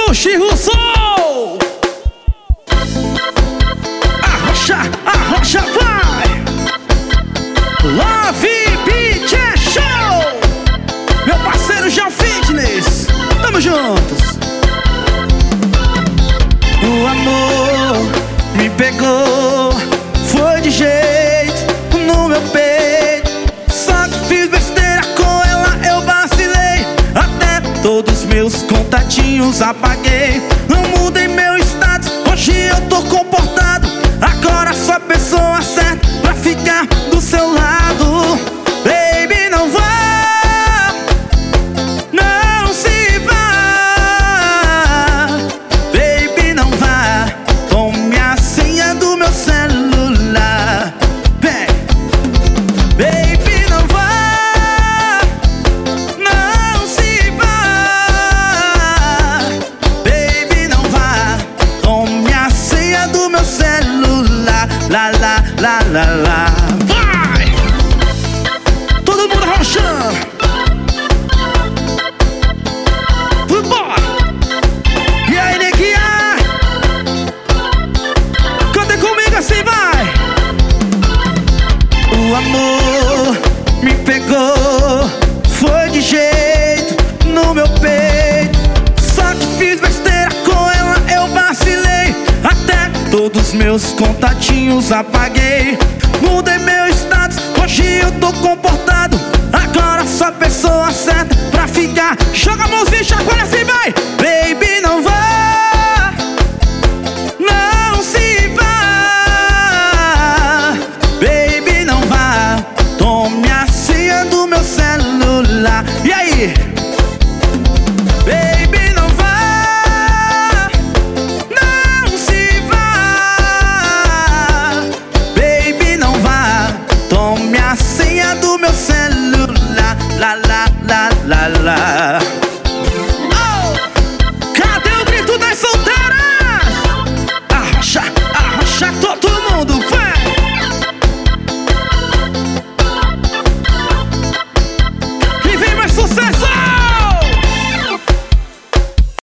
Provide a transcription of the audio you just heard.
Sushi Russo. Arrocha, vai. Love Beach é show. Meu parceiro João Fitness, tamo juntos. O amor me pegou, foi de jeito no meu peito. Só que fiz besteira com ela, eu vacilei. Até todos meus contatinhos apaguei. Não mudei meu status, hoje eu tô comportado. Agora sou a pessoa certa pra ficar do seu lado. Baby, não vá, não se vá. Baby, não vá, tome a senha do meu celular. Vem. Baby, não vá, não se vá. Baby, não vá, tome a senha do meu celular. La, la, la, la, la. Vai! Todo mundo arrochando. Vambora! E aí, neguinha? Canta comigo assim, vai! O amor me pegou, foi de jeito no meu peito. Só que fiz besteira com ela, eu vacilei. Até todos meus contatinhos apaguei. Mudei meu status, hoje eu tô comportado. Agora sou a pessoa certa pra ficar. Joga a mãozinha, chacoalha assim, vai!